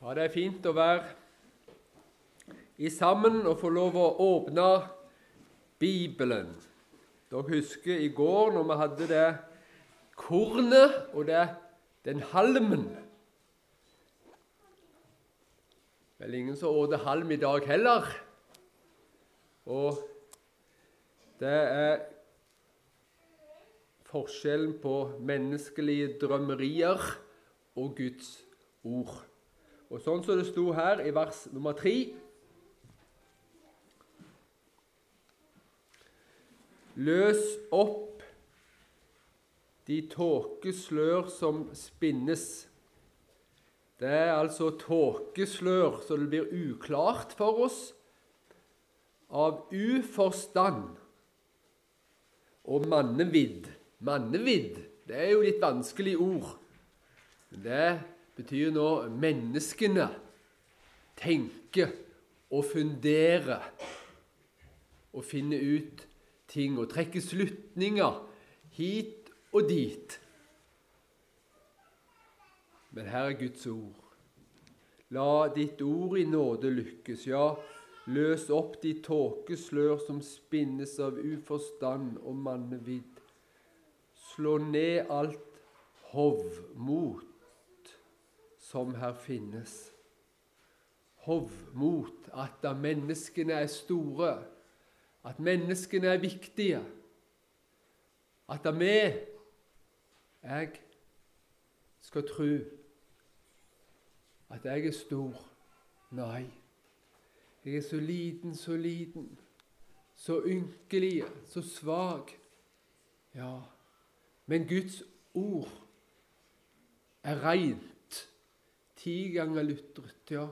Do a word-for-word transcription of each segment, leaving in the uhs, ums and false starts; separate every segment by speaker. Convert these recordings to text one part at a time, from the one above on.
Speaker 1: Ja, det er fint å være i sammen og få lov å åpne Bibelen. Dere husker i går når vi hadde det kornet og det, den halmen. Vel ingen som åt halm i dag heller. Og det er forskjellen på menneskelige drømmerier og Guds ord. Og sånn som det sto her i vers nummer tre. Løs opp de tåkeslør som spinnes. Det er altså tåkeslør, så det blir uklart for oss, av uforstand og mannevidd. Mannevidd, det er jo litt vanskelig ord. Men det betyr nå menneskene tenker og funderer og finner ut ting og trekker slutninger hit og dit. Men her er Guds ord. La ditt ord i nåde lykkes, ja, løs opp de tåkeslør som spinnes av uforstand og mannevidd. Slå ned alt hovmot som her finnes. Hovmot, at da menneskene er store, at menneskene er viktige, at da vi, jeg, skal tro at jeg er stor. Nei, jeg er så liten, så liten, så ynkelig, så svag. Ja, men Guds ord er rent. Ti ganger lyttret, ja.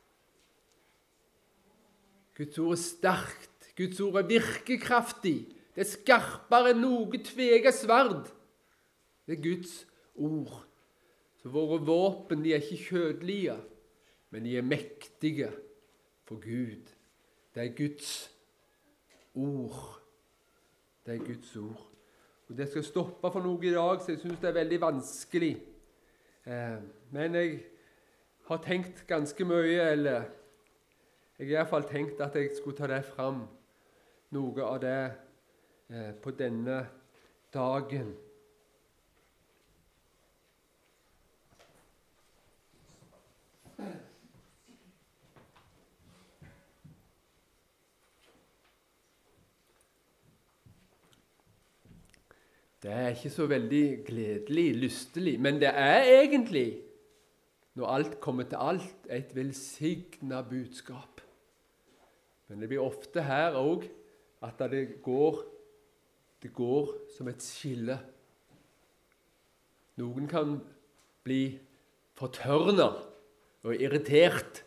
Speaker 1: Guds ord er sterkt. Guds ord er virkekraftig. Det er skarpere enn noe tveget sverd. Det er Guds ord. Så våre våpen, de er ikke kjødelige, men de er mektige for Gud. Det er Guds ord. Det er Guds ord. Og det skal stoppe for noe i dag, så jeg synes det er veldig vanskelig. Eh, men jeg har tenkt ganske mye, eller jeg har i hvert fall tenkt at jeg skulle ta det fram, noe av det eh, på denne dagen. Det er ikke så veldig gledelig, lystelig, men det er egentlig, når alt kommer til alt, et velsignet budskap. Men det blir ofte her også at det går, det går som et skille. Noen kan bli fortørnet og irritert.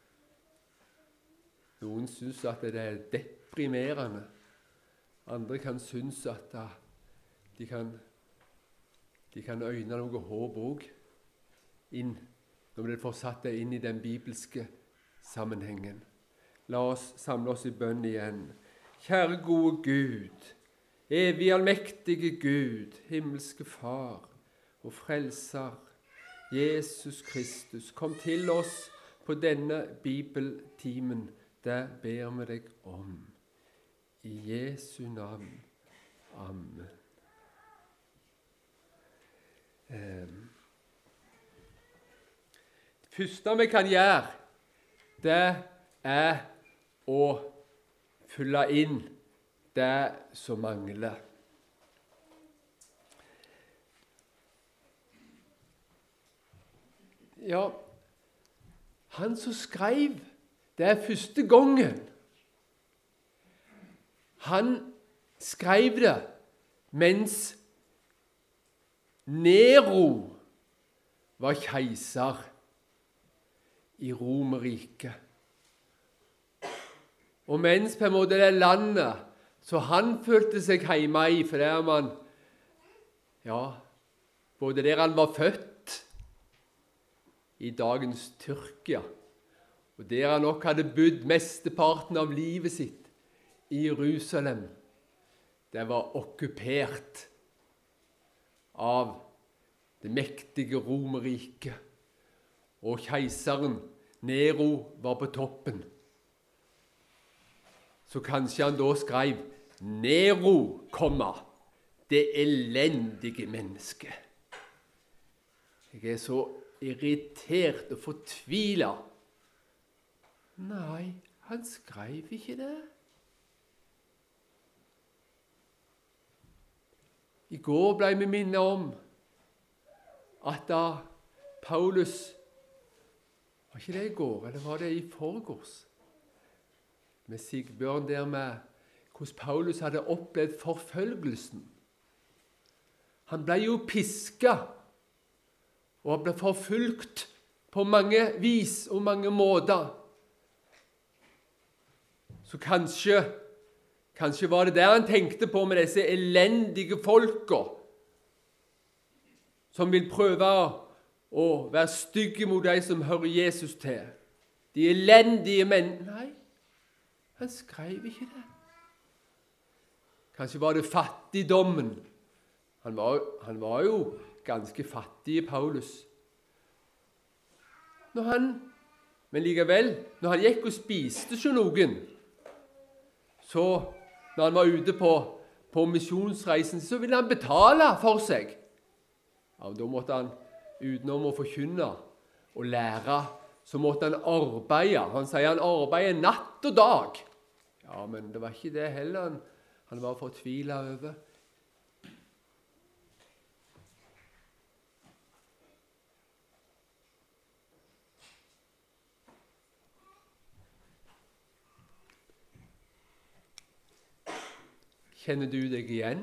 Speaker 1: Noen synes at det er deprimerende. Andre kan synes at de kan, de kan øyne noe håp også inn, når vi får satt det inn i den bibelske sammenhengen. La oss samle oss i bønn igjen. Kjære gode Gud, evig allmektige Gud, himmelske Far og Frelser, Jesus Kristus, kom til oss på denne bibeltimen. Det ber vi deg om. I Jesu navn. Amen. Um. Det første vi kan gjøre, det er å fylle inn det som mangler. Ja, han som skrev det er første gangen. Han skrev det mens Nero var keiser i Romerriket. Og mens på en måte det landet så han følte seg hjemme i, for der man, ja, både der han var født, i dagens Tyrkia, og der han nok hadde bodd mesteparten av livet sitt, i Jerusalem, det var okkupert av det mektige Romerriket. Og keiseren, Nero var på toppen, så kanskje han da skrev Nero, komma, det elendige mennesket. Jeg er så irritert og fortvilet. Nei, han skrev ikke det. I går ble vi minnet om at da Paulus, var ikke det i går, eller var det i forgårs, med Sigbjørn der med hvordan Paulus hadde opplevd forfølgelsen. Han ble jo pisket, og han ble forfulgt på mange vis og mange måter. Så kanskje, kanskje var det der han tenkte på med disse elendige folka, som vil prøve å være stygge mot de som hører Jesus til. De elendige menn. Nei, han skrev ikke det. Kanskje var det fattigdommen. Han var, han var jo ganske fattig, Paulus. Når han, men likevel, når han gikk og spiste hos noen, så når han var ute på, på misjonsreisen, så ville han betale for seg. Ja, da måtte han, utenom å forkynne og lære, så måtte han arbeide. Han sier han arbeider natt og dag. Ja, men det var ikke det heller han, han var fortvilet over. Kjenner du deg igjen?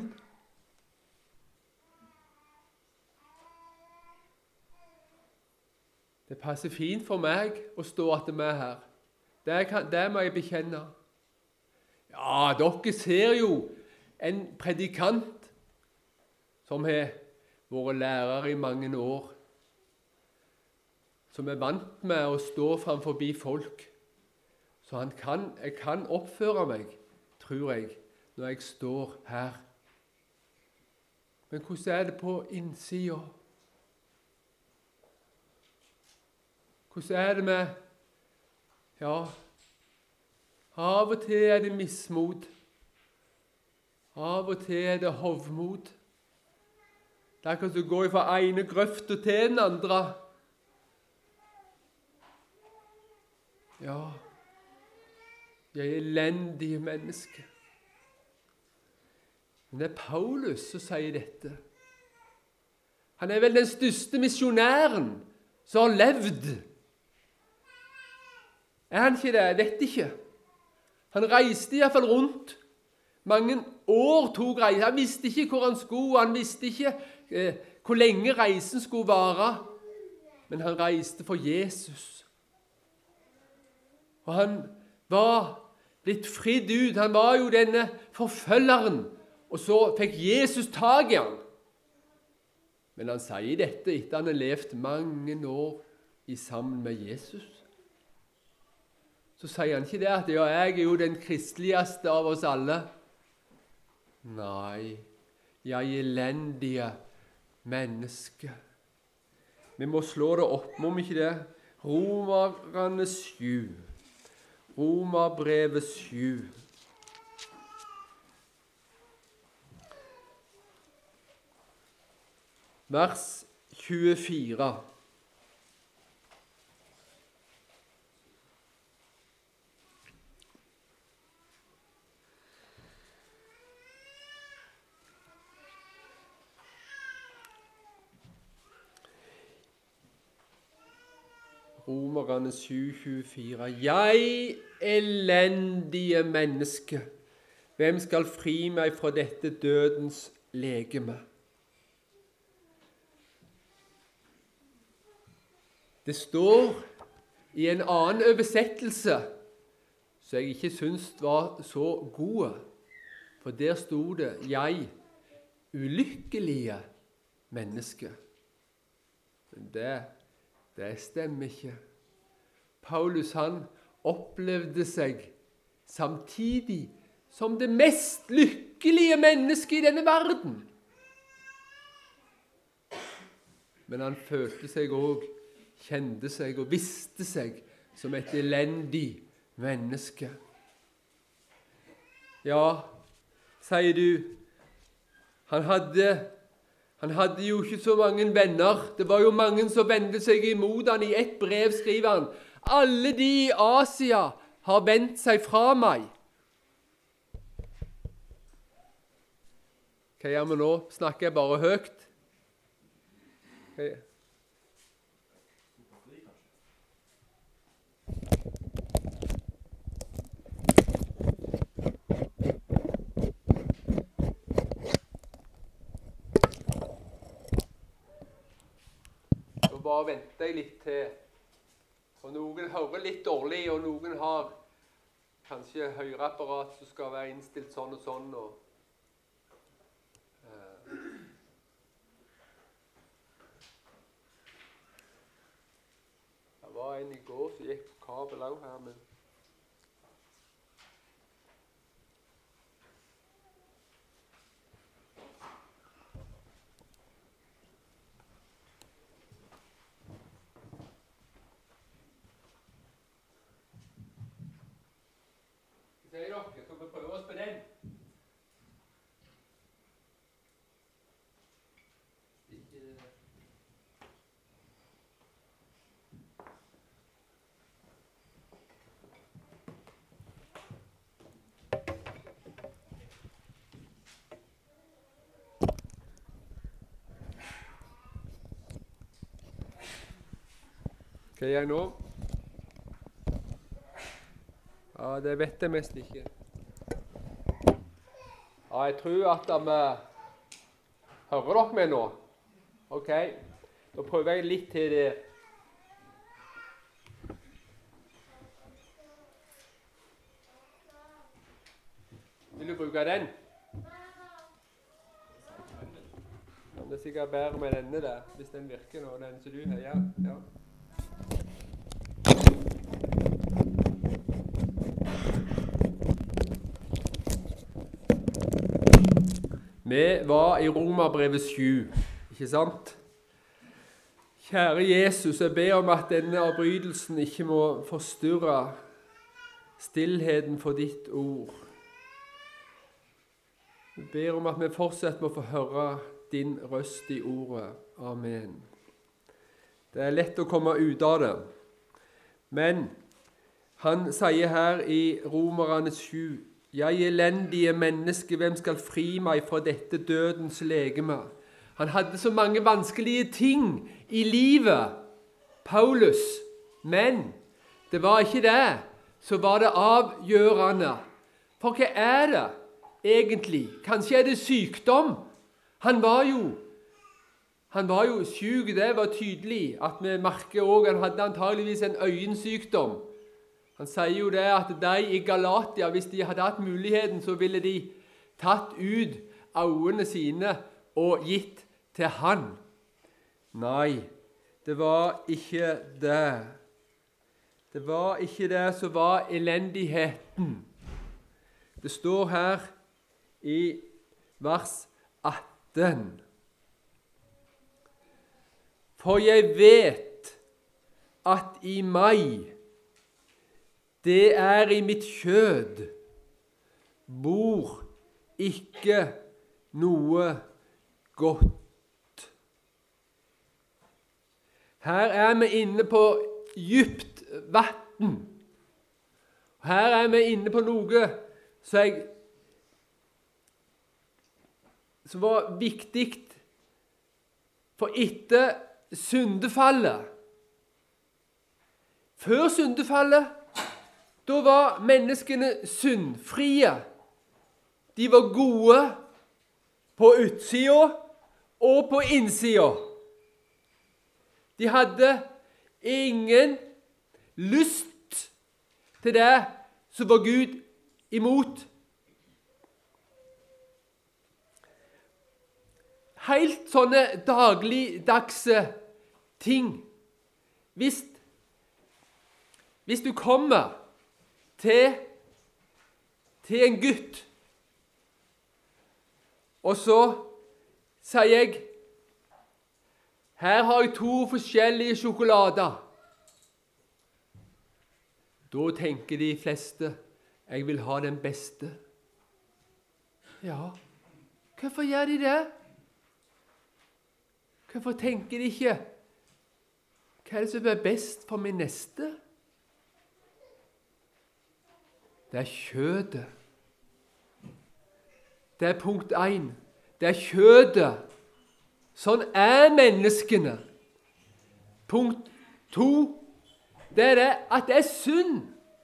Speaker 1: Det passer fint for meg å stå at vi er her. Det, kan, det må jeg bekjenne. Ja, dere ser jo en predikant som har vært lærer i mange år, som er vant med å stå framfor folk. Så han kan, jeg kan oppføre meg, tror jeg, når jeg står her. Men hvordan er det på innsiden? Hvordan er det med, ja, av og til er det mismot, av og til er det hovmot. Det er akkurat som å gå fra ene grøfta til den andre. Ja, jeg er elendige mennesker. Men det er Paulus som sier dette. Han er vel den største misjonæren som har levd. Er han ikke det? Jeg vet ikke. Han reiste i hvert fall rundt. Mange år tok reisen. Han visste ikke hvor han skulle, han visste ikke eh, hvor lenge reisen skulle vare. Men han reiste for Jesus. Og han var blitt fridd ut. Han var jo denne forfølgeren. Og så fikk Jesus tag i han. Men han sier dette etter han har levd mange år i sammen med Jesus. Så sier han ikke det at ja, jeg er jo den kristeligste av oss alle. Nei, jeg er elendige menneske. Vi må slå det opp, må vi ikke det? Romerne sju. Romerbrevet sju. Vers tjuefire. Romerne sju tjuefire. Jeg, elendige menneske, hvem skal fri meg fra dette dødens legeme? Det står i en annen oversettelse, som jeg ikke synes var så god, for der stod det, jeg, ulykkelige menneske. Men det, det stemmer ikke. Paulus, han opplevde seg samtidig som det mest lykkelige mennesket i denne verden. Men han følte seg også, kjente seg og visste seg som et elendig menneske. Ja, sier du, han hadde, han hadde jo ikke så mange venner. Det var jo mange som vendte seg imot han. I ett brev skriver han, alle de i Asia har vendt seg fra meg. Hva gjør vi nå? Snakker jeg bare høyt? Okay. Så bare venter jeg litt til. For noen hører litt dårlig, og noen har kanskje høreapparat som skal være innstilt sånn og sånn. Og det var en i går som gikk på kabel også her, men hva sier dere? Skal vi prøve oss på den? Hva gjør jeg nå? Ja, det vet jeg mest ikke. Ja, jeg tror at vi hører dere med nå. Ok, da prøver jeg litt til det. Vil du bruke den? Ja, det er sikkert bedre med denne der, hvis den virker nå, den som du har. Ja, ja. Vi var i Romerbrevet sju, ikke sant? Kjære Jesus, jeg ber om at denne avbrytelsen ikke må forstyrre stillheten for ditt ord. Jeg ber om at vi fortsatt må få høre din røst i ordet. Amen. Det er lett å komme ut av det. Men han sier her i Romerne sju, jeg elendige menneske, hvem skal fri meg fra dette dødens legeme? Han hadde så mange vanskelige ting i livet, Paulus, men det var ikke det, så var det avgjørende. For hva er det egentlig? Kanskje er det sykdom? Han var jo, han var jo syk, det var tydelig, at vi merker også, han hadde antageligvis en øyensykdom. Han sier jo det at de i Galatia, hvis de hadde hatt muligheten, så ville de tatt ut øynene sine og gitt til han. Nei, det var ikke det. Det var ikke det som var elendigheten. Det står her i vers atten. For jeg vet at i meg, det er i mitt kjød, bor ikke noe godt. Her er vi inne på dypt vann. Her er vi inne på noe som, jeg, som var viktig for etter syndefallet. Før syndefallet, da var menneskene syndfrie. De var gode på utsida og på innsida. De hadde ingen lyst til det som var Gud imot. Helt sånne dagligdagse ting. Hvis, hvis du kommer til, til en gutt, og så sier jeg, her har jeg to forskjellige sjokolader. Da tenker de fleste, jeg vil ha den beste. Ja, hvorfor gjør de det? Hvorfor tenker de ikke, hva er det som er best for min neste? Det er kjødet. Det er punkt én. Det er kjødet. Sånn er menneskene. Punkt to, det er det at det er synd.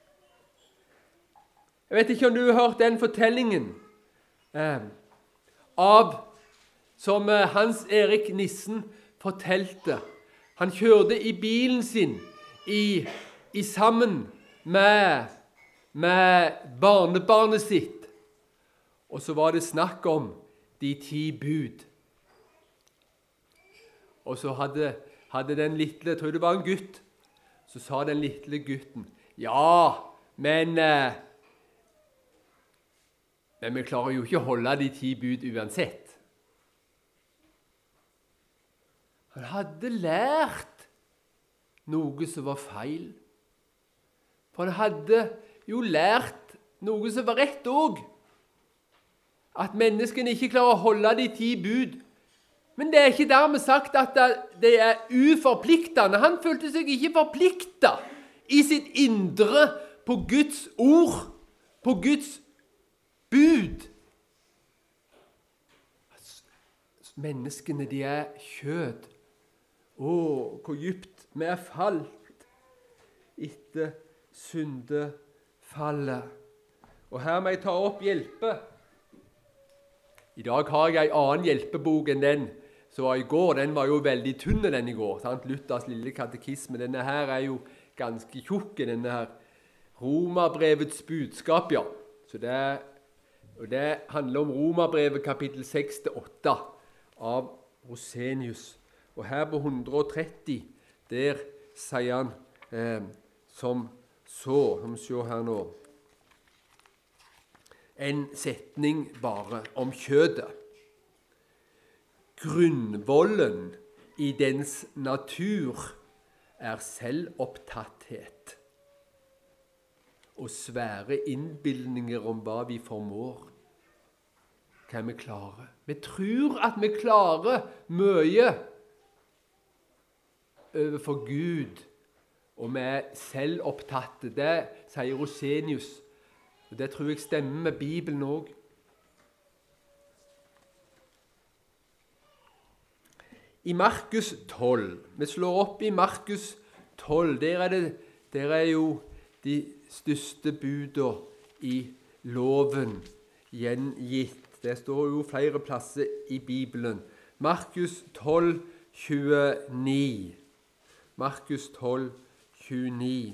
Speaker 1: Jeg vet ikke om du har hørt den fortellingen eh, av som eh, Hans Erik Nissen fortalte. Han kjørte i bilen sin i, i sammen med, med barnebarnet sitt. Og så var det snakk om de ti bud. Og så hadde, hadde den lille, jeg tror det var en gutt, så sa den lille gutten, ja, men, eh, men vi klarer jo ikke å holde de ti bud uansett. Han hadde lært noe som var feil. For han hadde jo lært noe som var rett også. At menneskene ikke klarer å holde de ti bud. Men det er ikke dermed sagt at det er uforpliktende. Han følte seg ikke forpliktet i sitt indre på Guds ord, på Guds bud. Menneskene, de er kjød. Å, hvor dypt vi er falt etter syndefallet. Og her må jeg ta opp hjelpe. I dag har jeg en annen hjelpebok enn den som var i går. Den var jo veldig tynn den i går. Sant? Luthers lille katekisme. Denne her er jo ganske tjukk, denne her. Romerbrevets budskap, ja. Så det, og det handler om Romerbrevet kapittel seks til åtte av Rosenius. Og her på hundre og tretti, der sier han eh, som så, som vi ser her nå, en setning bare om kjødet. Grunnvollen i dens natur er selvopptatthet og svære innbildninger om hva vi formår. Hva vi klarer. Vi tror at vi klarer mye overfor Gud, og vi er selvopptatte. Det sier Rosenius. Og det tror jeg stemmer med Bibelen også. I Markus tolv, vi slår opp i Markus tolv, der er, det, der er jo de største budene i loven gjengitt. Det står jo flere plasser i Bibelen. Markus tolv, tjueni. Markus tolv, tjueni.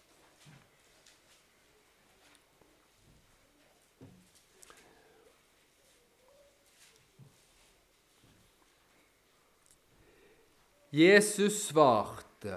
Speaker 1: Jesus svarte,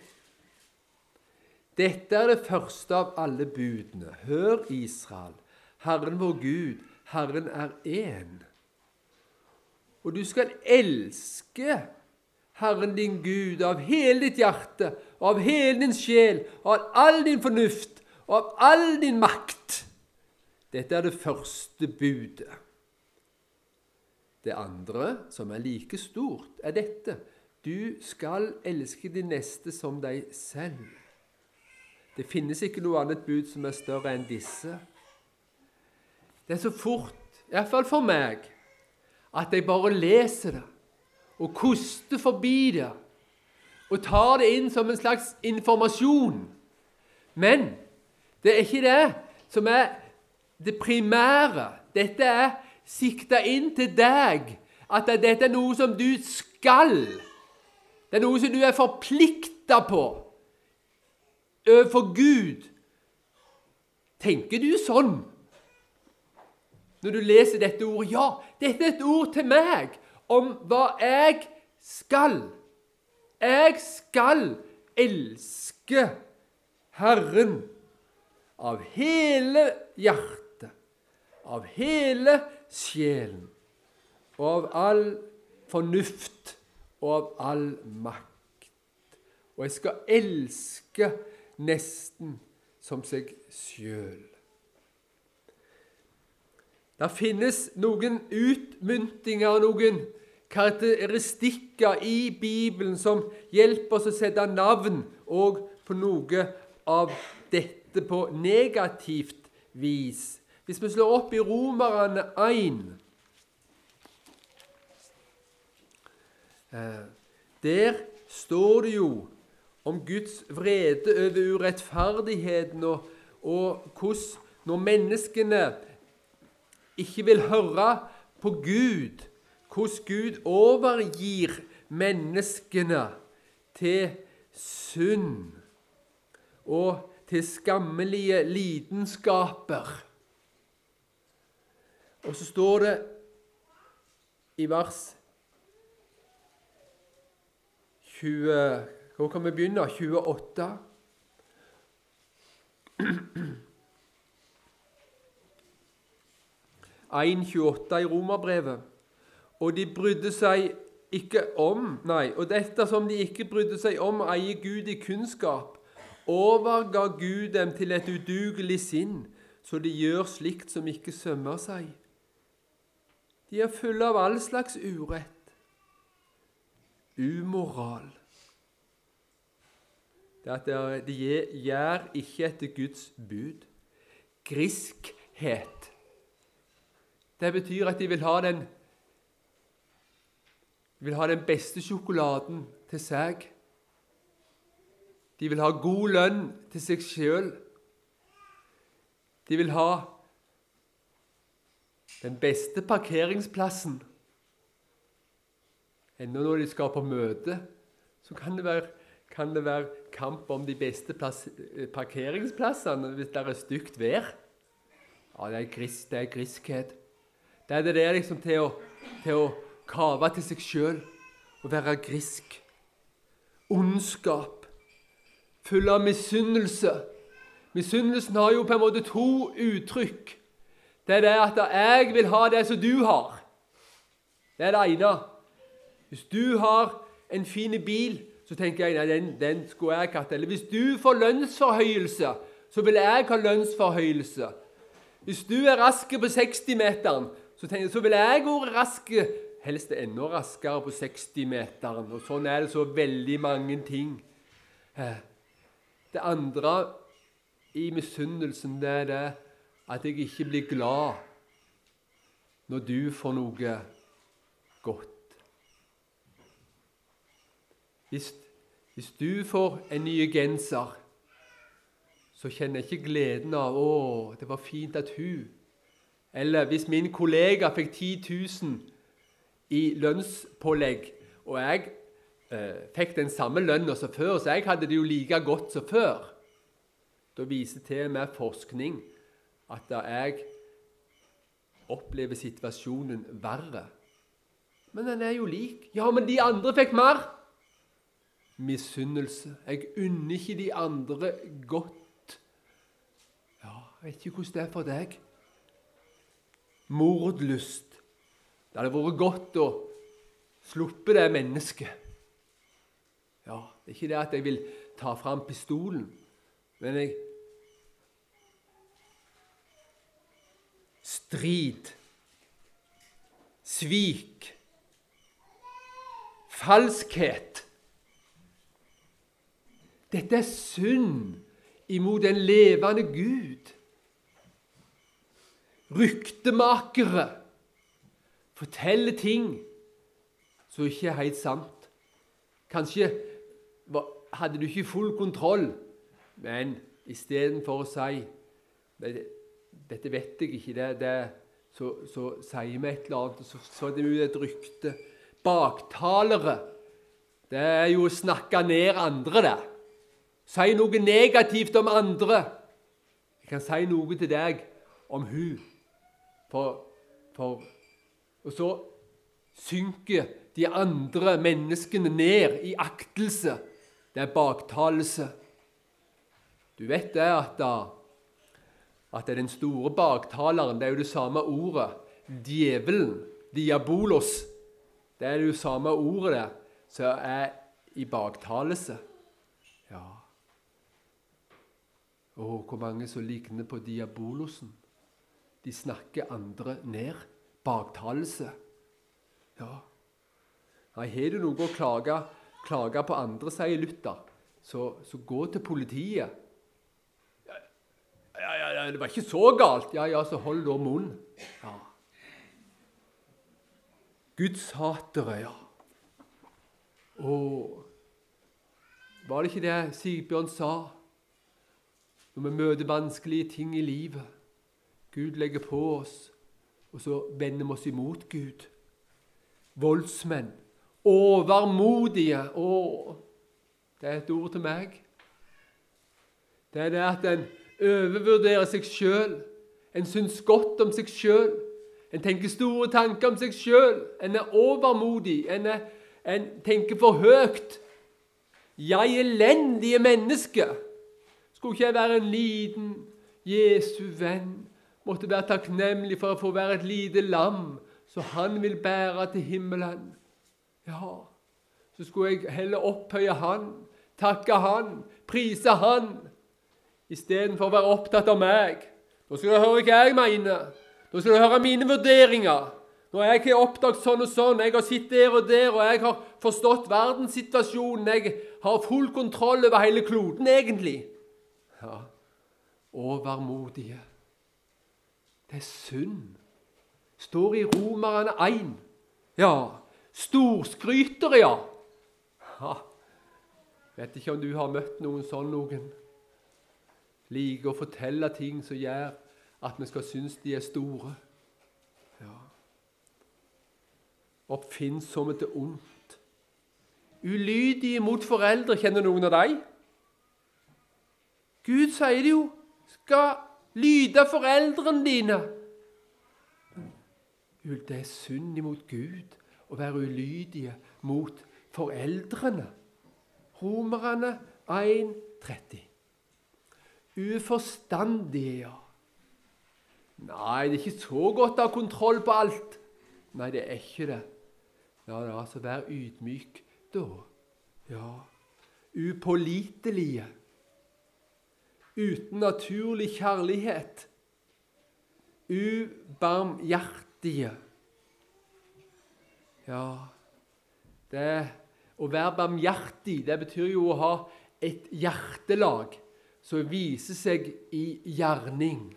Speaker 1: dette er det første av alle budene. Hør, Israel, Herren vår Gud, Herren er én. Og du skal elske Herren din Gud av hele ditt hjerte, av hele din sjel, av all din fornuft, og av all din makt. Dette er det første budet. Det andre, som er like stort, er dette. Du skal elske din neste som deg selv. Det finnes ikke noe annet bud som er større enn disse. Det er så fort, i hvert fall for meg, at jeg bare leser det, og koster forbi det, og tar det inn som en slags informasjon. Men det er ikke det som er det primære. Dette er siktet inn til deg, at dette er noe som du skal. Det er noe som du er forpliktet på overfor Gud. Tenker du sånn når du leser dette ordet? Ja, dette er et ord til meg om hva jeg skal. Jeg skal elske Herren av hele hjertet, av hele sjelen, og av all fornuft og av all makt. Og jeg skal elske nesten som seg sjøl. Det finnes noen utmyntinger, noen karakteristikker i Bibelen som hjelper oss å sette navn og på noe av dette på negativt vis. Hvis vi slår opp i Romerne én, der står det jo om Guds vrede over urettferdigheten, og, og hvordan når menneskene ikke vil høre på Gud, hvordan Gud overgir menneskene til synd og til skammelige lidenskaper. Og så står det i vers tjue, hvor kan vi begynne? tjueåtte. én tjueåtte i Romerbrevet. Og de brydde seg ikke om, nei, og dette som de ikke brydde seg om, eier Gud i kunnskap, overga Gud dem til et udugelig sinn, så de gjør slikt som ikke sømmer seg. De er fulle av all slags urett, umoral. Det at de gjør ikke etter Guds bud. Griskhet. Det betyr at de vil ha den, vil ha den beste sjokoladen til seg. De vil ha god lønn til seg selv. De vil ha den beste parkeringsplassen. Enda når de skal på møte, så kan det være, kan det være kamp om de beste plass, parkeringsplassene hvis det er stygt vær. Ja, det er, gris, det er griskhet. Det er det der liksom til å, til å kave til seg selv og være grisk. Ondskap. Full av misunnelse. Misunnelsen har jo på en måte to uttrykk. Det er det at jeg vil ha det som du har. Det er det ene. Hvis du har en fin bil, så tenker jeg, nei, den, den skulle jeg hatt. Eller hvis du får lønnsforhøyelse, så vil jeg ha lønnsforhøyelse. Hvis du er rask på seksti-meteren, så, tenker, så vil jeg være rask, helst enda raskere på seksti-meteren. Og sånn er det så veldig mange ting. Det andre i misunnelsen, det er det at jeg ikke blir glad når du får noe godt. Hvis, hvis du får en ny genser, så kjenner jeg ikke gleden av «Å, det var fint at hun». Eller hvis min kollega fikk ti tusen i lønnspålegg, og jeg eh, fikk den samme lønnen som før, så jeg hadde det jo like godt som før. Da viser til med forskning at jeg opplever situasjonen verre. Men den er jo lik. Ja, men de andre fikk mer. Misunnelse. Jeg unner ikke de andre godt. Ja, jeg vet ikke hvordan det er for deg. Mordlyst. Det hadde vært godt å sluppe det mennesket. Ja, det er ikke det at jeg vil ta fram pistolen, men jeg strid, svik, falskhet. Dette er synd imot den levende Gud. Ryktemakere forteller ting som ikke er helt sant. Kanskje hadde du ikke full kontroll, men i stedet for å si dette vet jeg ikke, det, det, så, så sier vi et eller annet, og så, så er det ut et rykte. Baktalere, det er jo å snakke ned andre det. Si noe negativt om andre. Jeg kan si noe til deg om hun. For, for, og så synker de andre menneskene ned i aktelse. Det er baktalelse. Du vet det at, at det er den store baktaleren, det er jo det samme ordet. Djevelen, diabolos, det er jo det samme ordet det, som er i baktalelse. Ja. Å, hvor mange som ligner på diabolosen. De snakker andre ned. Baktalelse. Ja. Nei, har du noe å klage, klage på andre, sier Luther, så, så gå til politiet. Ja, ja, ja, det var ikke så galt. Ja, ja, så hold da munn. Ja. Guds hatere, ja. Og var det ikke det Sigbjørn sa? Når vi møter vanskelige ting i livet, Gud legger på oss, og så vender vi oss imot Gud. Voldsmenn, overmodige, å, det er et ord til meg. Det er det at en overvurderer seg selv, en synes godt om seg selv, en tenker store tanker om seg selv, en er overmodig, en, er, en tenker for høyt. Jeg elendige menneske. Skulle ikke jeg være en liten Jesu venn, måtte være takknemlig for å få være et lite lam, så han vil bære til himmelen. Ja, så skulle jeg heller opphøye han, takke han, prise han, i stedet for å være opptatt av meg. Nå skal du høre hva jeg mener. Nå skal du høre mine vurderinger. Nå er jeg ikke oppdaget sånn og sånn. Jeg har sittet der og der, og jeg har forstått verdenssituasjonen. Jeg har full kontroll over hele kloden, egentlig. Ja, overmodige. Det er synd. Står i Romerne én. Ja, storskrytere, ja. Ja. Vet ikke om du har møtt noen sånn noen. Liker å fortelle ting som gjør at vi skal synes de er store. Ja. Oppfinnsomme til ondt. Ulydige mot foreldre, kjenner noen av deg? Gud sier det jo, skal lyde foreldrene dine. Det er synd imot Gud å være ulydige mot foreldrene. Romerne én tretti. Uforstandige, ja. Nei, det er ikke så godt å ha kontroll på alt. Nei, det er ikke det. Ja, det er altså vær ydmyk da. Ja. Upålitelige. Uten naturlig kjærlighet. Ubarmhjertige. Ja, det å være barmhjertig, det betyr jo å ha et hjertelag som viser seg i gjerning.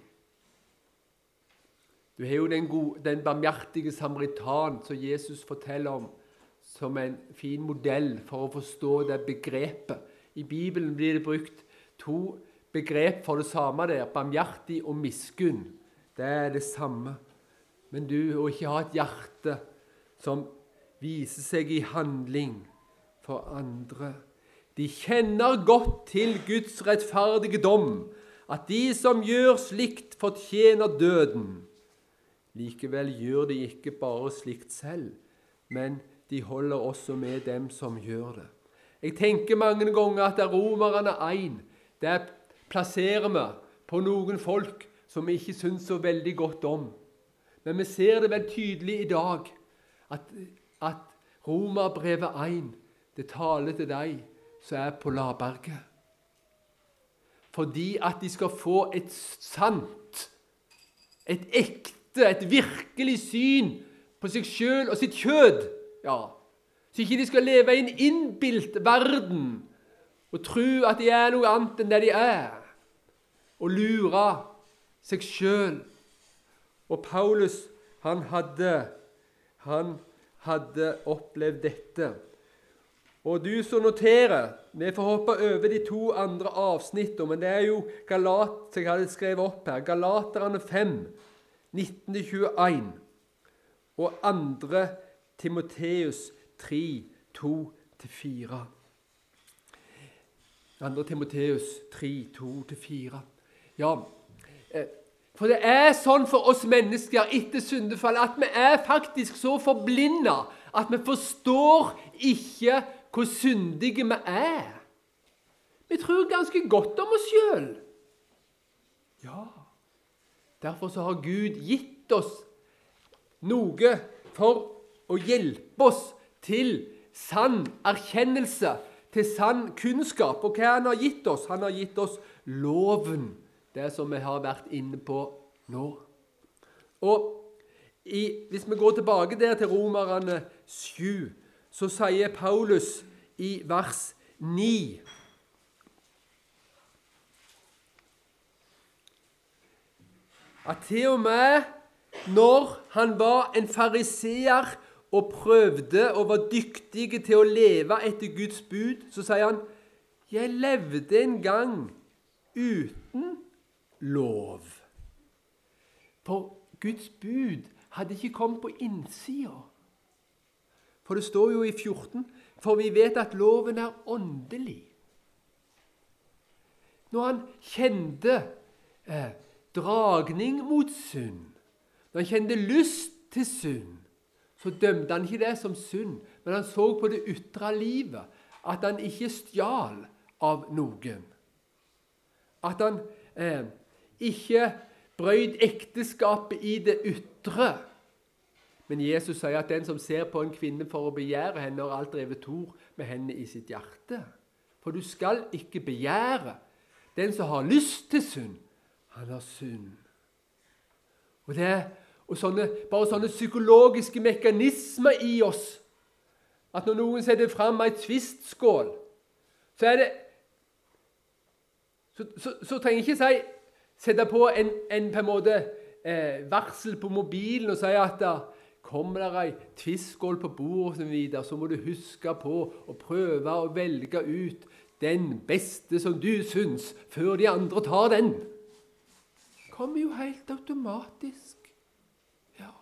Speaker 1: Du har jo den, gode, den barmhjertige samaritan som Jesus forteller om som en fin modell for å forstå det begrepet. I Bibelen blir det brukt to begrep for det samme der, barmhjertig og miskunn. Det er det samme. Men du å ikke ha et hjerte som viser seg i handling for andre. De kjenner godt til Guds rettferdige dom, at de som gjør slikt fortjener døden. Likevel gjør de ikke bare slikt selv, men de holder også med dem som gjør det. Jeg tenker mange ganger at det er Romerne én, der plasserer vi på noen folk som vi ikke synes så veldig godt om. Men vi ser det vel tydelig i dag, at, at Romerbrevet én, det taler til deg som er på Laberget. Fordi at de skal få et sant, et ekte, et virkelig syn på seg selv og sitt kjød. Ja. Så ikke de skal leve i en innbilt verden og tro at de er noe annet enn det de er. Og lure seg selv. Og Paulus, han hadde, han hadde opplevd dette. Og du som noterer, vi får hoppe over de to andre avsnittene, men det er jo Galat, som jeg hadde skrevet opp her, Galaterne fem, nitten til tjueen, og andre Timoteus tre, to til fire. Andre Timoteus tre, to til fire. Ja, for det er sånn for oss mennesker etter syndefall at vi er faktisk så forblindet at vi forstår ikke hvor syndige vi er. Vi tror ganske godt om oss selv. Ja, derfor så har Gud gitt oss noe for å hjelpe oss til sann erkjennelse, til sann kunnskap. Og hva han har gitt oss? Han har gitt oss loven, det som vi har vært inne på nå. Og i, hvis vi går tilbake der til Romerne sju, så sier Paulus i vers ni at til og med når han var en fariseer og prøvde og var dyktig til å leve etter Guds bud, så sier han, jeg levde en gang uten lov. For Guds bud hadde ikke kommet på innsida. For det står jo i fjorten, for vi vet at loven er åndelig. Når han kjente eh, dragning mot synd, når han kjente lyst til synd, så dømte han ikke det som synd, men han så på det ytre livet, at han ikke stjal av noen. At han eh, ikke brøt ekteskapet i det ytre. Men Jesus sier at den som ser på en kvinne for å begjære henne, har alt drevet tor med henne i sitt hjerte. For du skal ikke begjære. Den som har lyst til synd, han har synd. Og det er og sånne, bare sånne psykologiske mekanismer i oss, at når noen setter fram en tvistskål, så er det så, så, så trenger jeg ikke si sette på en, en på en måte eh, varsel på mobilen og si at da kommer det en tvistskål på bordet, og videre, så må du huske på å prøve å velge ut den beste som du syns, før de andre tar den. Det kommer jo helt automatisk. Ja.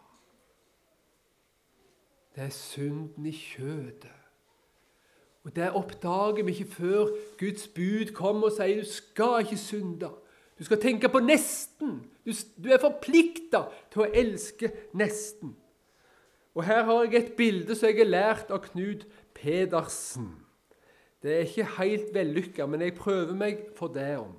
Speaker 1: Det er synden i kjødet. Og det oppdager vi ikke før Guds bud kommer og sier du skal ikke synde. Du skal tenke på nesten. Du, du er forpliktet til å elske nesten. Og her har jeg et bilde som jeg har lært av Knut Pedersen. Det er ikke helt vellykket, men jeg prøver meg for det om.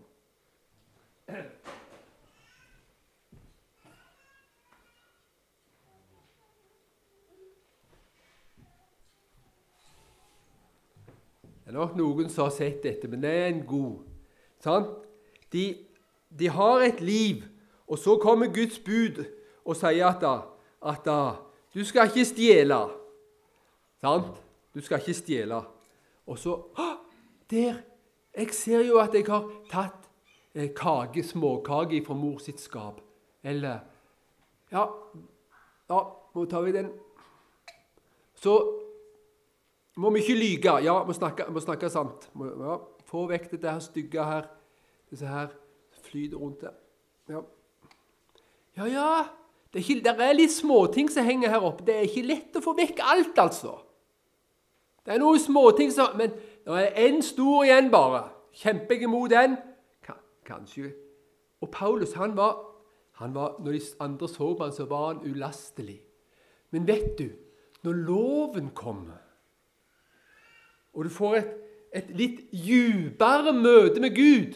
Speaker 1: Det er nok noen som har sett dette, men det er en god. Sånn? De, de har et liv, og så kommer Guds bud og sier at, at, at du skal ikke stjele. Sant? Du skal ikke stjele. Og så, ah, der, jeg ser jo at jeg har tatt eh, kake, småkake fra mor sitt skap. Eller, ja, ja, nå tar vi den. Så må vi ikke lyge. Ja, må snakke, må snakke sant. Må, ja, få vekk det her stygge her. Disse her flyter rundt der. Ja, ja, ja. Det er, ikke, det er litt småting som henger her oppe. Det er ikke lett å få vekk alt, altså. Det er noen småting som... Men det er en stor igjen bare. Kjemper jeg imot den? Kanskje. Og Paulus, han var, han var... Når de andre så på han, så var han ulastelig. Men vet du, når loven kommer, og du får et, et litt djupere møte med Gud,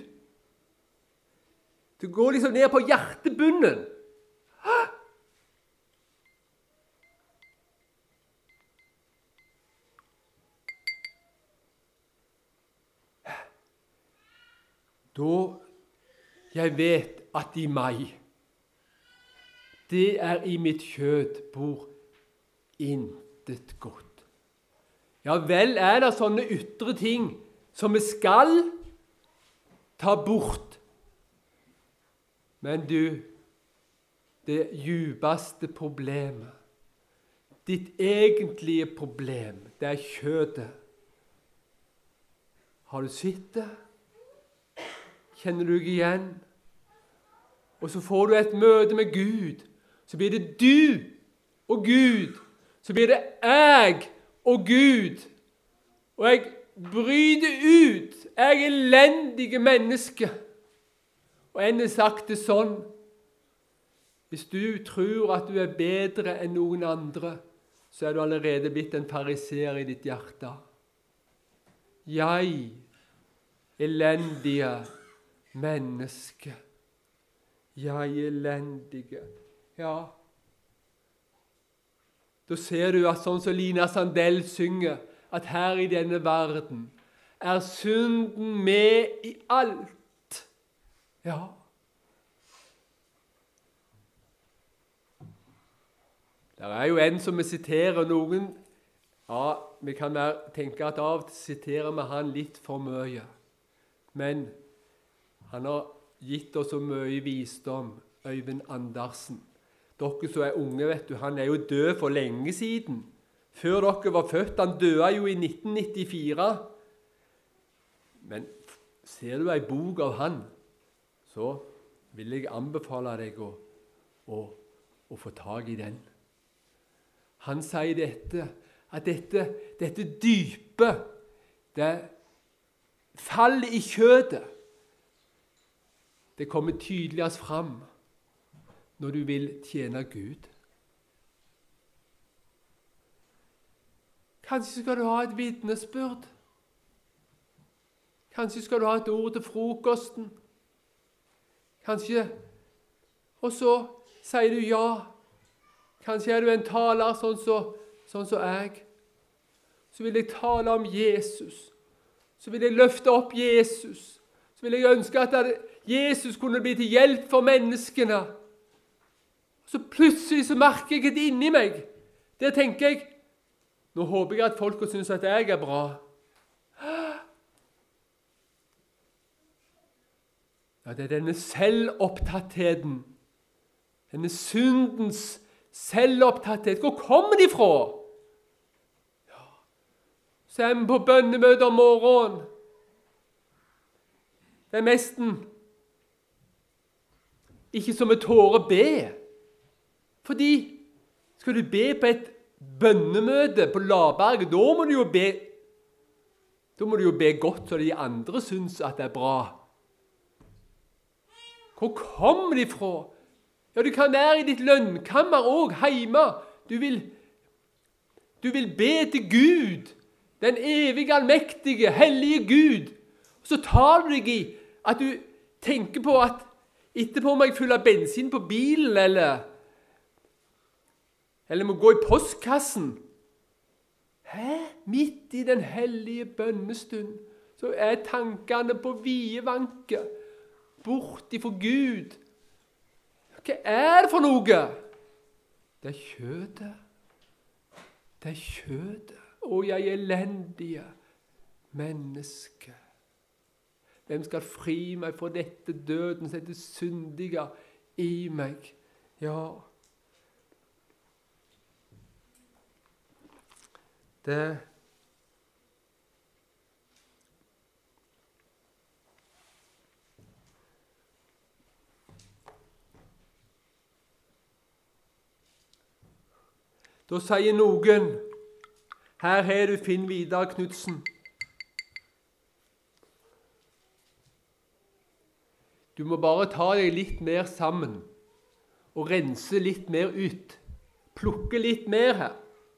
Speaker 1: du går liksom ned på hjertebunnen. Hæ? Da jeg vet at i meg, det er i mitt kjød bor intet godt. Ja vel er det sånne ytre ting som vi skal ta bort. Men du, det djupeste problemet, ditt egentlige problem, det er kjødet. Har du sett det? Kjenner du ikke igjen? Og så får du et møte med Gud. Så blir det du og Gud. Så blir det jeg og Gud. Og jeg bryter ut. Jeg er elendige menneske. Og enn er sagt det sånn. Hvis du tror at du er bedre enn noen andre, så er du allerede blitt en fariseer i ditt hjerte. Jeg, elendige menneske. Jeg elendige. Ja. Da ser du at sånn som Lina Sandell synger, at her i denne verden, er synden med i alt. Ja. Det er jo en som vi siterer noen. Ja, vi kan tenke at av og til siterer vi han litt for mye. Men han har gitt oss så mye visdom, Øyvind Andersen. Dere som er unge, vet du, han er jo død for lenge siden. Før dere var født. Han døde jo i nitten nittifire. Men ser du en bok av han, så vil jeg anbefale deg å, å, å få tag i den. Han sier dette, at dette, dette dype, det faller i kjødet. Det kommer tydeligst fram når du vil tjene Gud. Kanskje skal du ha et vitnesbyrd. Kanskje skal du ha et ord til frokosten. Kanskje, og så sier du ja. Kanskje er du en taler sånn som sånn så jeg. Så vil jeg tale om Jesus. Så vil jeg løfte opp Jesus. Så vil jeg ønske at Jesus kunne bli til hjelp for menneskene. Så plutselig så merker jeg det inni meg. Der tenker jeg, nå håper jeg at folk synes at jeg er bra. Ja, det er denne selvopptattheten. Denne syndens selvopptatthet. Hvor kommer de fra? Ja. Så er vi på bønnemøte om morgenen. Det er nesten ikke som vi tårer be. Fordi skal du be på et bønnemøte på Laberget, da må du jo be, da må du jo be godt, så de andre synes at det er bra. Hvor kommer de fra? Ja, du kan være i ditt lønnkammer også, hjemme. Du vil, du vil be til Gud, den evige, allmektige, hellige Gud. Og så tar du deg i at du tenker på at etterpå må jeg fylle bensin på bilen, eller, eller må gå i postkassen. Hæ? Midt i den hellige bønnestund, så er tankene på vide vanker, bort ifra Gud. Hva er det for noe? Det er kjødet. Det er kjødet. Å, jeg elendige menneske. Hvem skal fri meg fra dette døden, dette syndige i meg? Ja. Det Da sier noen, her har du Finn Vidar Knudsen. Du må bare ta deg litt mer sammen og rense litt mer ut. Plukke litt mer her.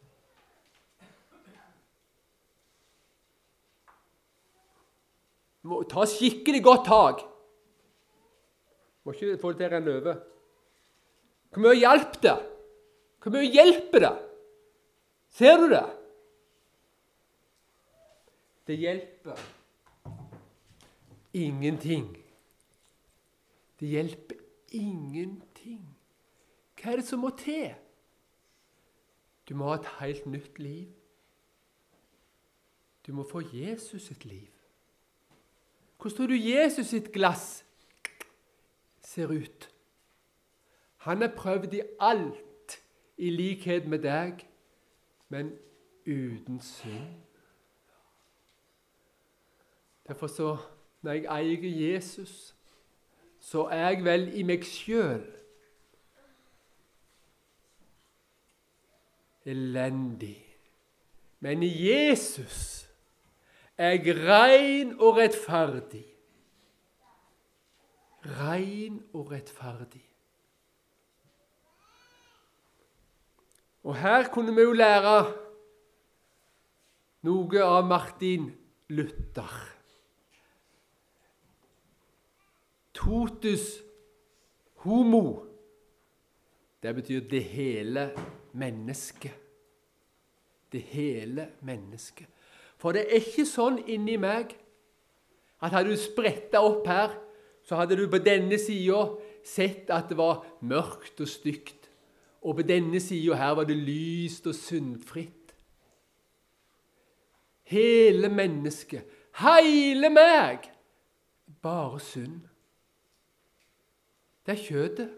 Speaker 1: Du må ta skikkelig godt tak. Må ikke få det til en løve. Hvor mye hjelp det? Hvor mye hjelper det? Ser du det? Det hjelper ingenting. Det hjelper ingenting. Hva er det som må til? Du må ha et helt nytt liv. Du må få Jesus sitt liv. Hvordan tror du Jesus sitt glass ser ut? Han er prøvd i alt i likhet med deg, men uten synd. Derfor så, når jeg eier Jesus, så er jeg vel i meg selv elendig. Men i Jesus er jeg ren og rettferdig. Ren og rettferdig. Og her kunne vi jo lære noe av Martin Luther. Totus homo, det betyr det hele mennesket. Det hele mennesket. For det er ikke sånn inni meg at hadde du sprettet opp her, så hadde du på denne siden sett at det var mørkt og stygt. Og på denne siden her var det lyst og syndfritt. Hele mennesket, hele meg, bare synd. Det er kjødet,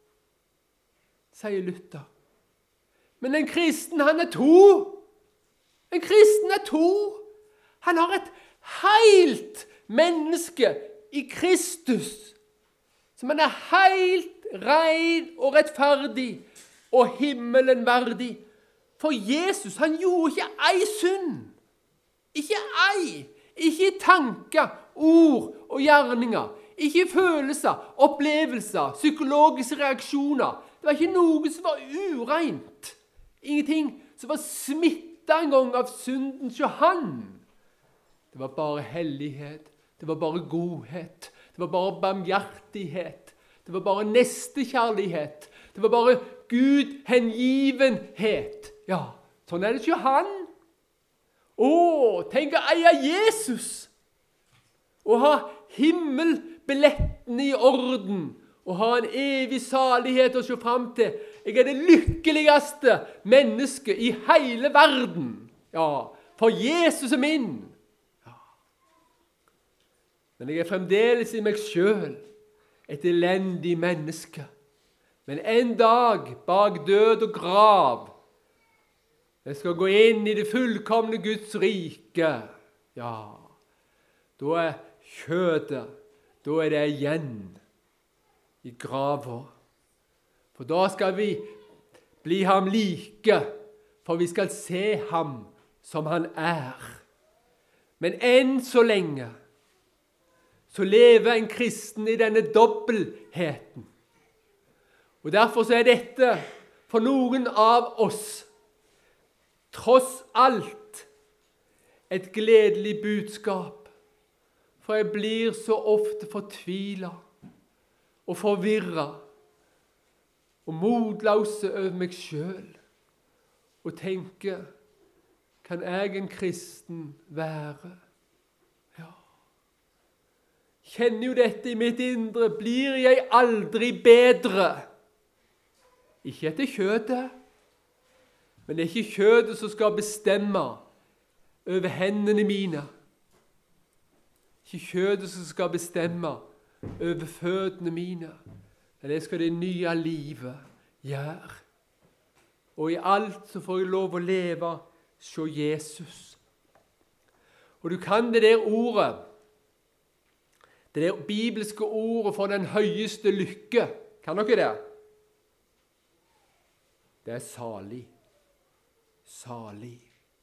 Speaker 1: sier Luther. Men en kristen, han er to. En kristen er to. Han har et heilt menneske i Kristus, som han er heilt ren og rettferdig og himmelen verdig. For Jesus, han gjorde ikke ei synd. Ikke ei. Ikke i tanker, ord og gjerninger. Ikke i følelser, opplevelser, psykologiske reaksjoner. Det var ikke noe som var ureint. Ingenting som var smittet en gang av synden til han. Det var bare hellighet. Det var bare godhet. Det var bare barmhjertighet. Det var bare nestekjærlighet. Det var bare Gud hengivenhet. Ja, sånn er det ikke han. Å, tenk å eie Jesus. Å ha himmelbillettene i orden. Å ha en evig salighet å se frem til. Jeg er det lykkeligste mennesket i hele verden. Ja, for Jesus er min. Men jeg er fremdeles i meg selv et elendig menneske. Men en dag bak død og grav, jeg skal gå inn i det fullkomne Guds rike. Ja, da er kjødet, da er det igjen i graven. For da skal vi bli ham like, for vi skal se ham som han er. Men enn så lenge så lever en kristen i denne dobbeltheten. Og derfor så er dette for noen av oss tross alt et gledelig budskap. For jeg blir så ofte fortvilet og forvirret og motløse over meg selv og tenker, kan jeg en kristen være? Kjenner jo dette i mitt indre, blir jeg aldri bedre. Ikke etter kjødet, men det er ikke kjødet som skal bestemme over hendene mine. Ikke kjødet som skal bestemme over føttene mine, men det skal det nye livet gjøre. Og i alt så får jeg lov å leve, se Jesus. Og du kan det der ordet, det der bibelske ordet for den høyeste lykke. Kan dere det? Det er salig. Salig.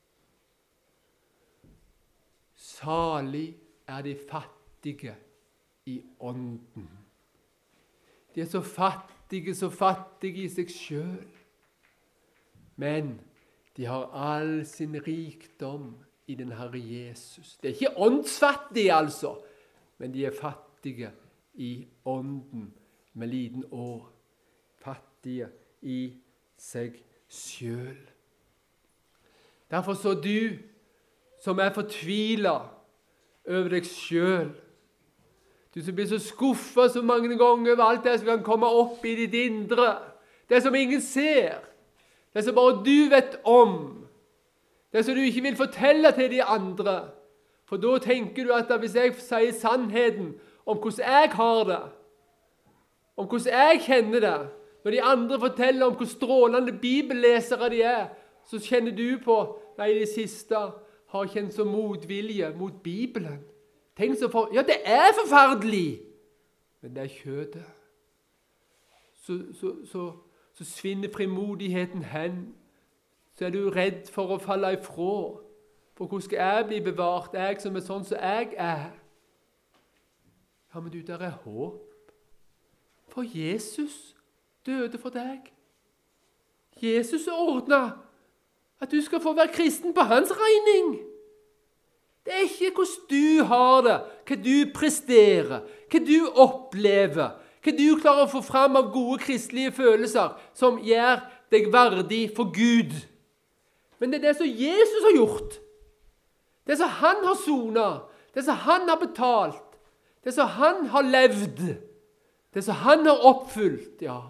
Speaker 1: Salig er de fattige i ånden. De er så fattige, så fattige i seg selv. Men de har all sin rikdom i den Herre Jesus. Det er ikke åndsfattige, altså. Men de er fattige i ånden med liten å. Fattige i seg selv. Derfor så du som er fortvilet over deg selv, du som blir så skuffet så mange ganger over alt det som kan komme opp i ditt indre, det som ingen ser, det som bare du vet om, det som du ikke vil fortelle til de andre. For da tenker du at hvis jeg sier sannheten om hvordan jeg har det, om hvordan jeg kjenner det, når de andre forteller om hvor strålende bibellesere de er, så kjenner du på, nei, det siste har kjent så motvilje mot Bibelen. Tenk så for, ja, det er forferdelig, men det er kjødet. Så, så, så, så svinner frimodigheten hen, så er du redd for å falle ifra. For hvordan skal jeg bli bevart, jeg som er sånn som jeg er? Ja, men du, der er håp. For Jesus døde for deg. Jesus ordnet at du skal få være kristen på hans regning. Det er ikke hvordan du har det, hva du presterer, hva du opplever, hva du klarer å få fram av gode kristelige følelser som gjør deg verdig for Gud. Men det er det som Jesus har gjort. Det som han har sonet, det som han har betalt, det som han har levd, det som han har oppfylt, ja.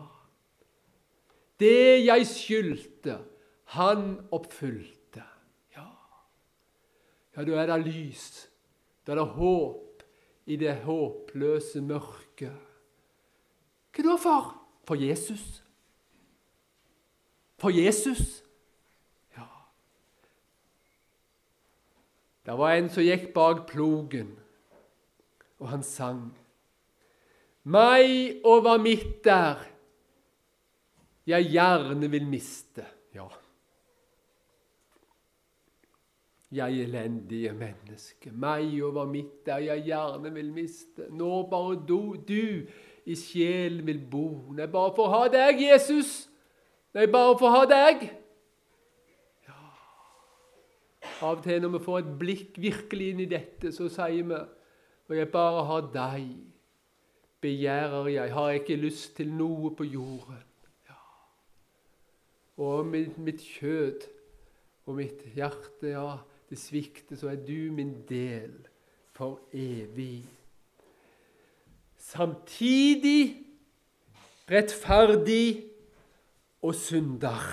Speaker 1: Det jeg skyldte, han oppfylte. Ja, ja da er det lys, da er det håp i det håpløse mørket. Hva da for? For Jesus. For Jesus. Ja. Det var en som gikk bak plogen, og han sang. Meg over mitt der, jeg gjerne vil miste. Ja. Jeg elendige menneske, meg over mitt der jeg gjerne vil miste. Nå bare du, du i sjelen vil bo. Nei, bare for å ha deg, Jesus. Nei, bare for å ha deg. Ja. Av og til når vi får et blikk virkelig inn i dette, så sier vi, og jeg bare har deg, begjærer jeg, har jeg ikke lyst til noe på jorden. Ja. Og mitt, mitt kjød og mitt hjerte, ja, det svikter, så er du min del for evig. Samtidig rettferdig og synder.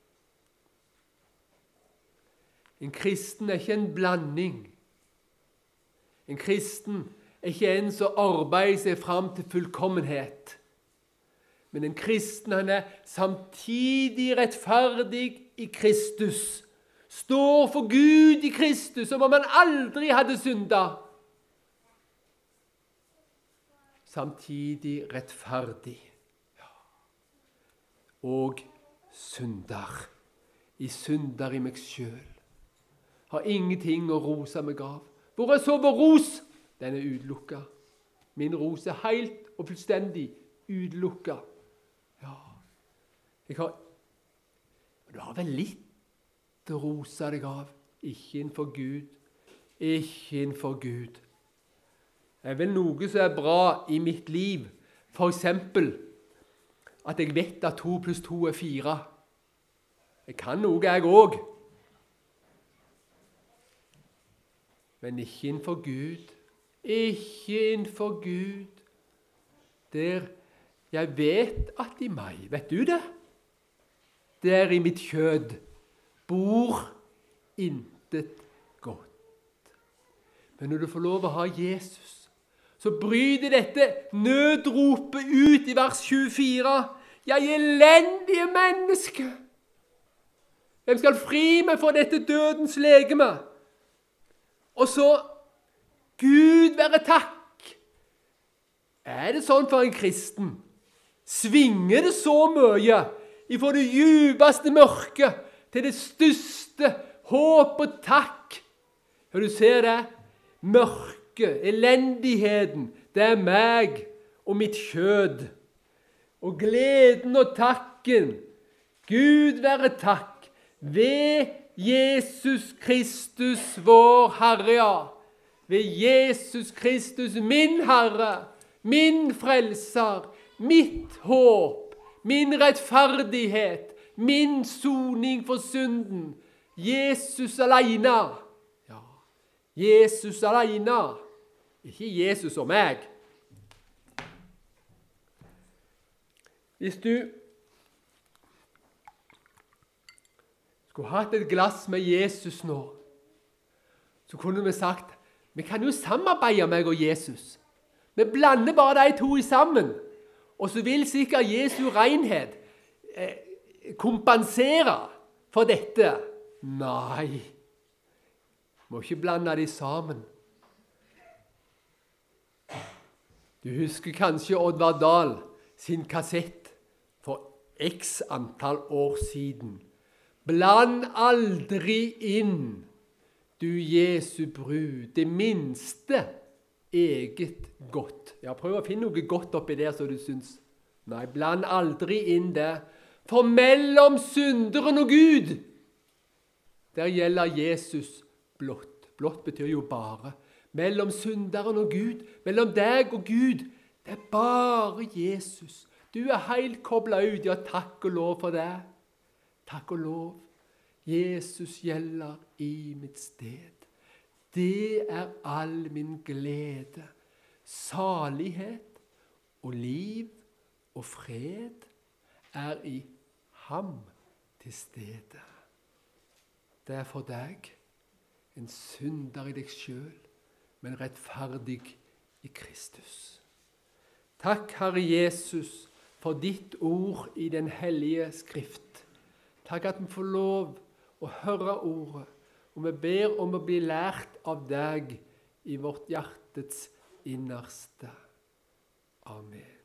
Speaker 1: En kristen er ikke en blanding. En kristen er ikke en som arbeider seg fram til fullkommenhet. Men en kristen, han er samtidig rettferdig i Kristus. Står for Gud i Kristus, som om han aldri hadde syndet. Samtidig rettferdig. Ja. Og synder. I synder i meg selv. Har ingenting å rose meg av. Hvor er så vår ros? Den er utelukket. Min ros er helt og fullstendig utelukket. Ja. Jeg har, du har vel litt å rose deg av. Ikke innenfor Gud. Ikke innenfor Gud. Det er vel noe som er bra i mitt liv. For eksempel at jeg vet at to pluss to er fire. Jeg kan noe, jeg også. Men ikke innenfor Gud. Ikke innenfor Gud. Der jeg vet at i meg, vet du det? Der i mitt kjød bor intet godt. Men når du får lov å ha Jesus, så bryter dette nødropet ut i vers tjuefire. Jeg elendige menneske! Hvem skal fri meg fra dette dødens legeme? Og så, Gud være takk. Er det sånn for en kristen? Svinger det så mye ifra det djupeste mørket til det største håp og takk? Ja, du ser det. Mørket, elendigheten, det er meg og mitt kjød. Og gleden og takken, Gud være takk, ved Jesus Kristus vår Herre, ja. Ved Jesus Kristus min Herre, min frelser, mitt håp, min rettferdighet, min soning for synden. Jesus alene. Ja, Jesus alene. Ikke Jesus og meg. Hvis du skulle hatt et glass med Jesus nå, så kunne vi sagt, vi kan jo samarbeide meg og Jesus. Vi blander bare de to sammen, og så vil sikkert Jesu renhet eh, kompensere for dette. Nei, må ikke blande de sammen. Du husker kanskje Oddvar Dahl sin kassett for x antall år siden. Bland aldri inn, du Jesu brud, det minste eget godt. Ja, prøv å finne noe godt oppi der så du syns. Nei, bland aldri inn det. For mellom synderen og Gud, der gjelder Jesus blått. Blått betyr jo bare. Mellom synderen og Gud, mellom deg og Gud, det er bare Jesus. Du er helt koblet ut, ja, takk og lov for det. Takk og lov. Jesus gjelder i mitt sted. det er all min glede. Salighet og liv og fred er i ham til stede. Det er for deg, en synder i deg sjøl, men rettferdig i Kristus. Takk, Herre Jesus, for ditt ord i den hellige skrift. Takk at vi får lov å høre ordet, og vi ber om å bli lært av deg i vårt hjertets innerste. Amen.